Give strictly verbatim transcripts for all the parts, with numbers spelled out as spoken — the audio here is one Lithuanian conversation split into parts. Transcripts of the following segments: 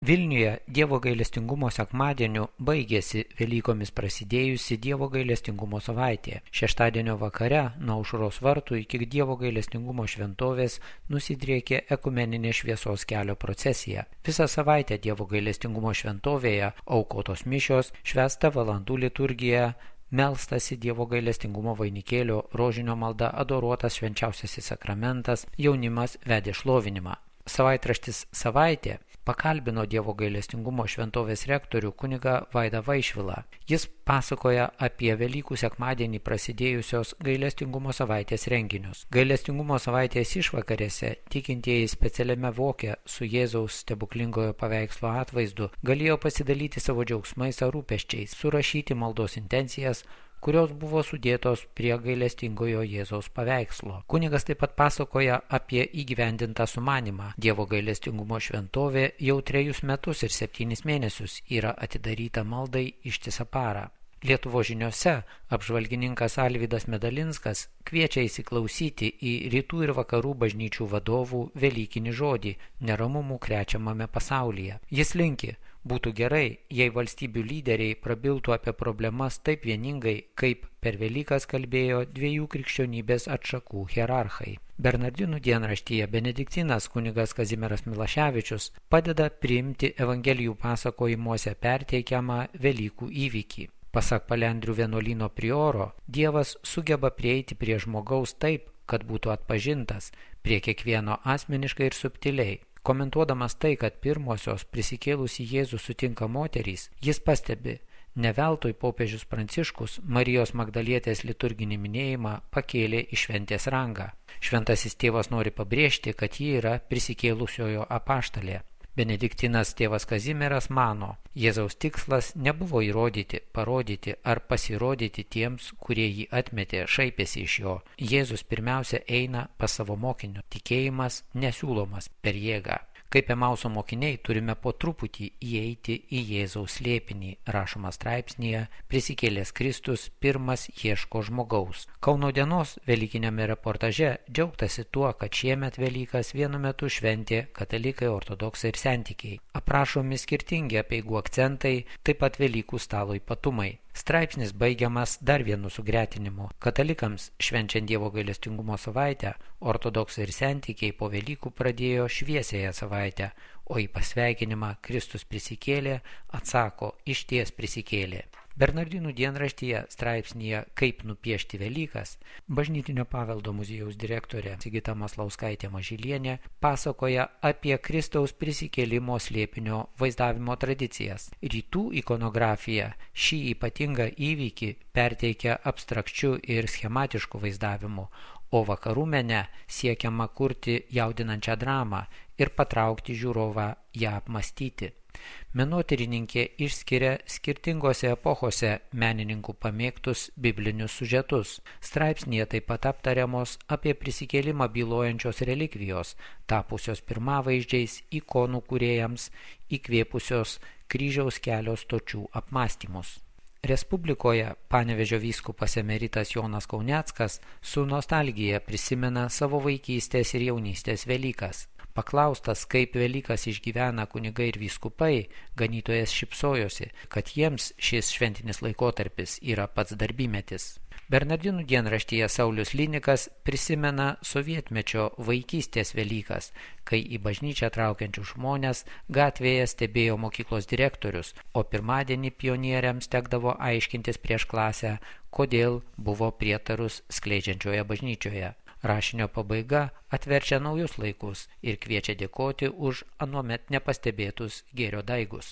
Vilniuje Dievo gailestingumo sekmadieniu baigėsi Velykomis prasidėjusi Dievo gailestingumo savaitė. Šeštadienio vakare nuo Aušros vartų iki Dievo gailestingumo šventovės nusidriekė ekumeninė šviesos kelio procesija. Visą savaitę Dievo gailestingumo šventovėje aukotos mišios, švęsta valandų liturgija, melstasi Dievo gailestingumo vainikėlio, rožinio malda, adoruotas švenčiausiasis sakramentas, jaunimas vedė šlovinimą. Savaitraštis Savaitė pakalbino Dievo gailestingumo šventovės rektorių kunigą Vaidą Vaišvilą. Jis pasakoja apie Velykų sekmadienį prasidėjusios gailestingumo savaitės renginius. Gailestingumo savaitės išvakarėse tikintieji specialiame voke su Jėzaus stebuklingojo paveikslo atvaizdu galėjo pasidalyti savo džiaugsmais ar rūpesčiais, surašyti maldos intencijas, kurios buvo sudėtos prie gailestingojo Jėzaus paveikslo. Kunigas taip pat pasakoja apie įgyvendintą sumanimą. Dievo gailestingumo šventovė jau trejus metus ir septynis mėnesius yra atidaryta maldai ištisą parą. Lietuvos žiniose apžvalgininkas Alvydas Medalinskas kviečia įsiklausyti į rytų ir vakarų bažnyčių vadovų velykinį žodį neramumų krečiamame pasaulyje. Jis linki, būtų gerai, jei valstybių lyderiai prabiltų apie problemas taip vieningai, kaip per Velykas kalbėjo dviejų krikščionybės atšakų hierarchai. Bernardinų dienraštyje Benediktinas kunigas Kazimieras Milaševičius padeda priimti evangelijų pasakojimuose perteikiamą Velykų įvykį. Pasak Palendrių vienuolyno prioro, Dievas sugeba prieiti prie žmogaus taip, kad būtų atpažintas, prie kiekvieno asmeniškai ir subtiliai. Komentuodamas tai, kad pirmosios prisikėlusi Jėzų sutinka moterys, jis pastebi, ne veltui popiežius Pranciškus Marijos Magdalietės liturginį minėjimą pakėlė į šventės rangą. Šventasis tėvas nori pabrėžti, kad ji yra prisikėlusiojo apaštalė. Benediktinas tėvas Kazimieras mano, Jėzaus tikslas nebuvo įrodyti, parodyti ar pasirodyti tiems, kurie jį atmetė, šaipėsi iš jo. Jėzus pirmiausia eina pas savo mokinių. Tikėjimas nesiūlomas per jėgą. Kaip Emauso mokiniai turime po truputį įeiti į Jėzaus slėpinį, rašoma straipsnėje, prisikėlęs Kristus pirmas ieško žmogaus. Kauno dienos velykiniame reportaže džiaugtasi tuo, kad šiemet Velykas vienu metu šventė katalikai, ortodoksai ir sentikiai. Aprašomi skirtingi apeigų akcentai, taip pat Velykų stalo ypatumai. Straipsnis baigiamas dar vienu sugretinimu. Katalikams švenčiant Dievo gailestingumo savaitę, ortodoksai ir sentikiai po Velykų pradėjo šviesiąją savaitę, o į pasveikinimą Kristus prisikėlė atsako išties prisikėlė. Bernardinų dienraštyje straipsnyje Kaip nupiešti Velykas Bažnytinio paveldo muziejaus direktorė Sigita Maslauskaitė Mažylienė pasakoja apie Kristaus prisikėlimo slėpinio vaizdavimo tradicijas. Rytų ikonografija šį ypatingą įvykį perteikia abstrakčiu ir schematišku vaizdavimu, o vakarų mene siekiama kurti jaudinančią dramą ir patraukti žiūrovą ją apmąstyti. Menotyrininkė išskiria skirtingose epochose menininkų pamėgtus biblinius siužetus. Straipsnyje taip pat aptariamos apie prisikėlimą bylojančios relikvijos, tapusios pirmavaizdžiais ikonų kūrėjams, įkvėpusios kryžiaus kelio stočių apmąstymus. Respublikoje Panevėžio vyskupas emeritas Jonas Kauneckas su nostalgija prisimena savo vaikystės ir jaunystės Velykas. Paklaustas, kaip Velykas išgyvena kunigai ir vyskupai, ganytojas šypsojosi, kad jiems šis šventinis laikotarpis yra pats darbymetis. Bernardinų dienraštyje Saulius Linikas prisimena sovietmečio vaikystės Velykas, kai į bažnyčią traukiančių žmonės gatvėje stebėjo mokyklos direktorius, o pirmadienį pionieriams tekdavo aiškintis prieš klasę, kodėl buvo prietarus skleidžiančioje bažnyčioje. Rašinio pabaiga atverčia naujus laikus ir kviečia dėkoti už anuomet nepastebėtus gėrio daigus.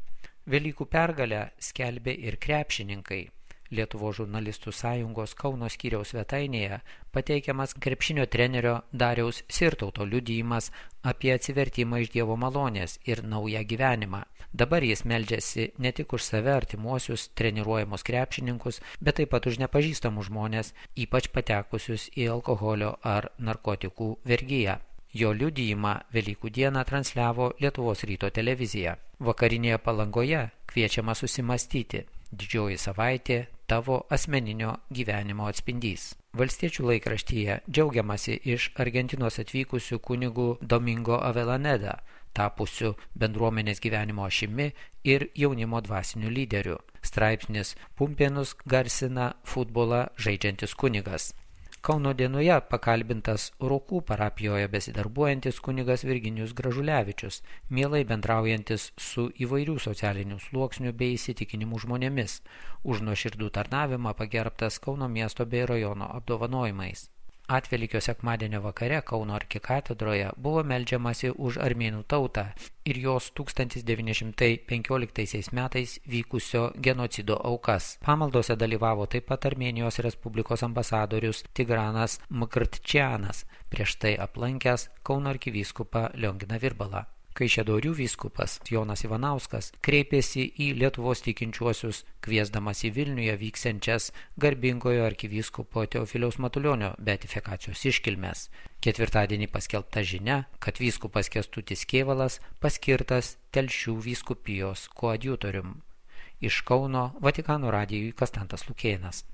Velykų pergalę skelbė ir krepšininkai. Lietuvos žurnalistų sąjungos Kauno skyriaus svetainėje pateikiamas krepšinio trenerio Dariaus Sirtauto liudijimas apie atsivertimą iš Dievo malonės ir naują gyvenimą. Dabar jis meldžiasi ne tik už save artimuosius treniruojamus krepšininkus, bet taip pat už nepažįstamus žmonės, ypač patekusius į alkoholio ar narkotikų vergiją. Jo liudijimą Velykų dieną transliavo Lietuvos ryto televizija. Vakarinėje Palangoje kviečiama susimastyti. Didžioji savaitė – tavo asmeninio gyvenimo atspindys. Valstiečių laikraštyje džiaugiamasi iš Argentinos atvykusių kunigų Domingo Avellaneda, tapusių bendruomenės gyvenimo ašimi ir jaunimo dvasiniu lyderiu. Straipsnis Pumpėnus garsina futbolą žaidžiantis kunigas. Kauno dienoje pakalbintas Rokų parapijoje besidarbuojantis kunigas Virginijus Gražulevičius, mielai bendraujantis su įvairių socialinių sluoksnių bei įsitikinimų žmonėmis, už nuoširdų tarnavimą pagerbtas Kauno miesto bei rajono apdovanojimais. Atvelykio sekmadienio vakare Kauno arkikatedroje buvo meldžiamasi už armėnų tautą ir jos tūkstantis devyni šimtai penkioliktaisiais metais vykusio genocido aukas. Pamaldose dalyvavo taip pat Armėnijos Respublikos ambasadorius Tigranas Mkrtčianas, prieš tai aplankęs Kauno arkivyskupą Lionginą Virbalą. Kaišiadorių vyskupas Jonas Ivanauskas kreipėsi į Lietuvos tikinčiuosius, kviesdamas į Vilniuje vyksiančias garbingojo arkivyskupo Teofiliaus Matulionio beatifikacijos iškilmes. Ketvirtadienį paskelbta žinia, kad vyskupas Kęstutis Kėvalas paskirtas Telšių vyskupijos koadjutorium. Iš Kauno Vatikano radijui Konstantas Lukėnas.